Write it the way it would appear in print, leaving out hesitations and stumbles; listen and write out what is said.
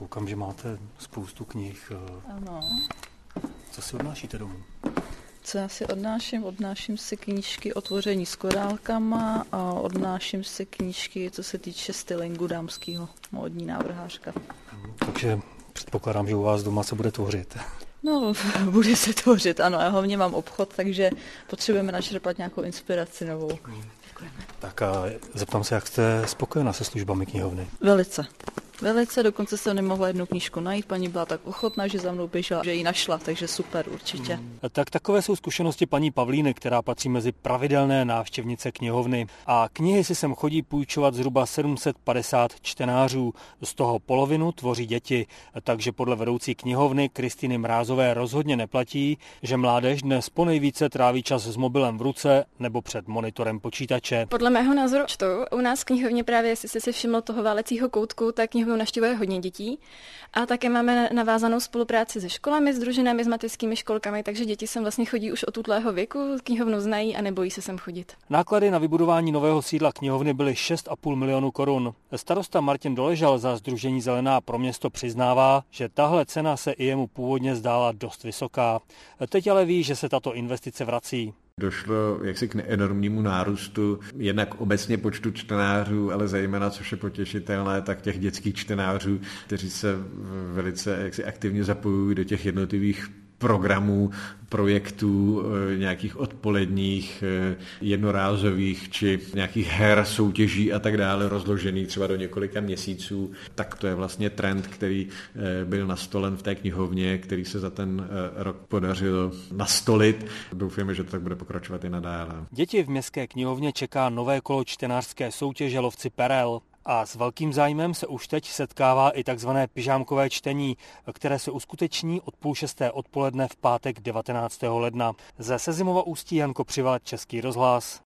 Koukám, že máte spoustu knih. Ano. Co si odnášíte domů? Co já si odnáším? Odnáším si knížky o tvoření s korálkama a odnáším si knížky, co se týče stylingu dámského, módní návrhářka. Takže předpokládám, že u vás doma se bude tvořit. No, bude se tvořit, ano. Já hlavně mám obchod, takže potřebujeme načerpat nějakou inspiraci novou. Děkujeme. Tak a zeptám se, jak jste spokojená se službami knihovny? Velice, dokonce jsem nemohla jednu knížku najít, paní byla tak ochotná, že za mnou běžela, že ji našla, takže super určitě. Tak takové jsou zkušenosti paní Pavlíny, která patří mezi pravidelné návštěvnice knihovny. A knihy si sem chodí půjčovat zhruba 750 čtenářů, z toho polovinu tvoří děti, takže podle vedoucí knihovny Kristýny Mrázové rozhodně neplatí, že mládež dnes ponejvíce tráví čas s mobilem v ruce nebo před monitorem počítače. Podle mého názoru čtou. U nás v knihovně právě, jestli jste si všiml toho válecího koutku, tak knihovnu navštěvuje hodně dětí. A také máme navázanou spolupráci se školami, sdruženými s mateřskými školkami, takže děti sem vlastně chodí už od útlého věku, knihovnu znají a nebojí se sem chodit. Náklady na vybudování nového sídla knihovny byly 6,5 milionu korun. Starosta Martin Doležal za sdružení Zelená pro město přiznává, že tahle cena se i jemu původně zdála dost vysoká. Teď ale ví, že se tato investice vrací. Došlo jaksi k enormnímu nárůstu jednak obecně počtu čtenářů, ale zejména, což je potěšitelné, tak těch dětských čtenářů, kteří se velice jaksi aktivně zapojují do těch jednotlivých programů, projektů, nějakých odpoledních, jednorázových či nějakých her, soutěží a tak dále, rozložených třeba do několika měsíců. Tak to je vlastně trend, který byl nastolen v té knihovně, který se za ten rok podařilo nastolit. Doufáme, že to tak bude pokračovat i nadále. Děti v městské knihovně čeká nové kolo čtenářské soutěže Lovci perel. A s velkým zájmem se už teď setkává i takzvané pyžámkové čtení, které se uskuteční od 5:30 odpoledne v pátek 19. ledna. Ze Sezimova Ústí Jan Kopřiva, Český rozhlas.